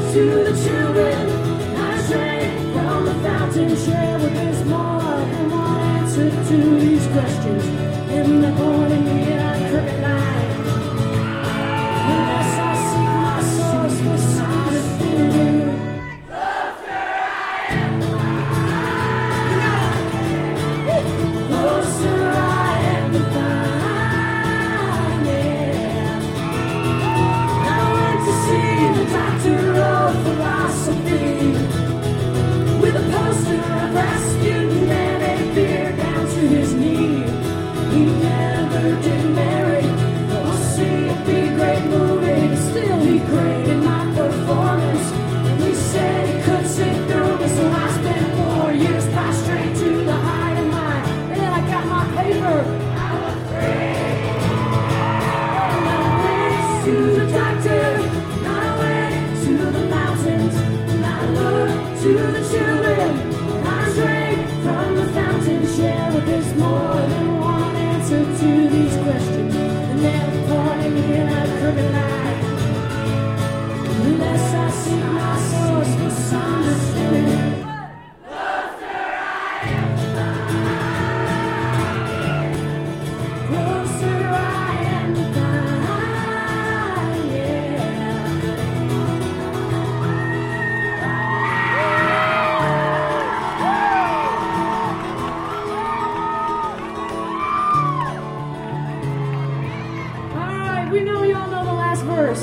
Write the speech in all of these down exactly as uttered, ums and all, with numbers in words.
to the children. I drank from the fountain, share with this more and one answer to these questions. In the morning, yeah, crooked light. Unless I seek my source for some definitive. Closer I am to find. Closer I am to find, yeah. I went to see the doctor of philosophy with a poster of Rasputin and a beard down to his knee. He never did marry or see a big great movie. Still he graded my performance. And he said he could sit through me, so I spent four years prostrate to the height of mine. And then I got my paper. I was free. And I went to the doctor. And I went to the mountains. And I looked to the children. And I drank from the fountain. Share with this more than one answer to these questions. And they're pointing me in a crooked light. Unless I seek my source for some definitive. Closer I am to find. Closer I am to find, yeah. All right, we know y'all know the last verse.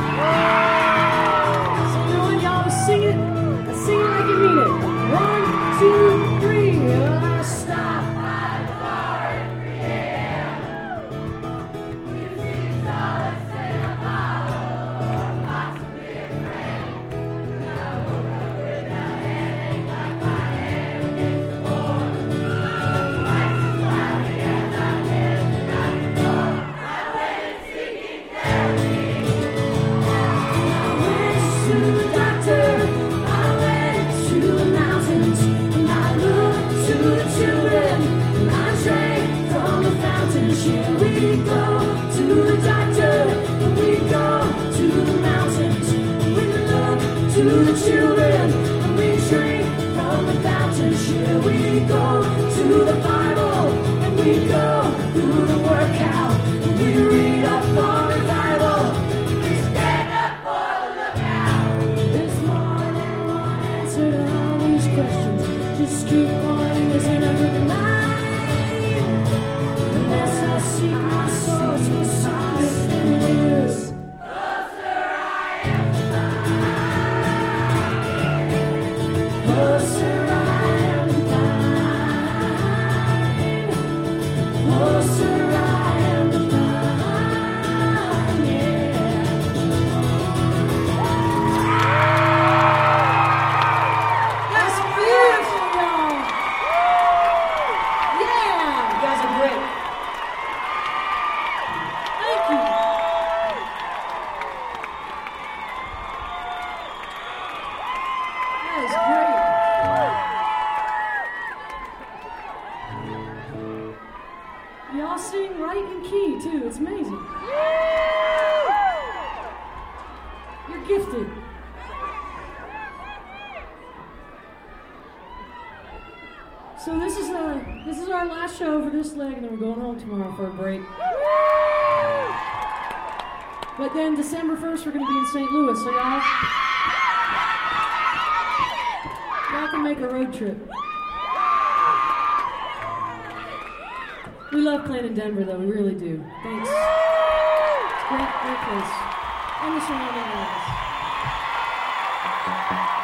So you know what, y'all just sing it. Sing it like you mean it. One, two, three. Uh, stop by the bar at three a.m. You see solace in a bottle or possibly a friend. And I woke up with a headache like my head against the wall. Twice as loudly as I had the night before. I went seeking therapy. I went to the doctor. I went to the mountains. And I looked to the children. And I drank from the fountain. Shall we go to the doctor? And we go to the mountains. We look to the children. And we drink from the fountain. Shall we go to the Bible? And we go through the workout. And we read up on revival. We stand up for the lookout. There's more than one answer to all these questions. Just keep pointing us in a good light. Unless I seek my source for some definitive. Closer I am to find. Closer I am to find. Closer I am to find, yeah. That's beautiful, y'all. Yeah, you guys are great. Thank you. That is great. Y'all sing right in key too. It's amazing. You're gifted. So this is uh this is our last show for this leg, and then we're going home tomorrow for a break. But then December first we're gonna be in Saint Louis, so y'all y'all can make a road trip. We love playing in Denver, though. We really do. Thanks. It's a great, great place. And the surrounding areas.